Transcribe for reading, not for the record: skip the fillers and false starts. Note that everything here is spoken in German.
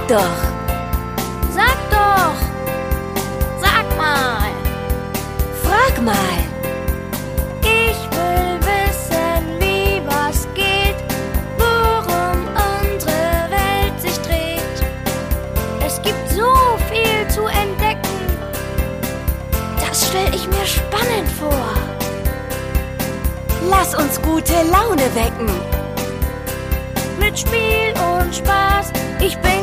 Sag doch! Sag doch! Sag mal! Frag mal! Ich will wissen, wie was geht, worum unsere Welt sich dreht. Es gibt so viel zu entdecken, das stell ich mir spannend vor. Lass uns gute Laune wecken. Mit Spiel und Spaß, ich bin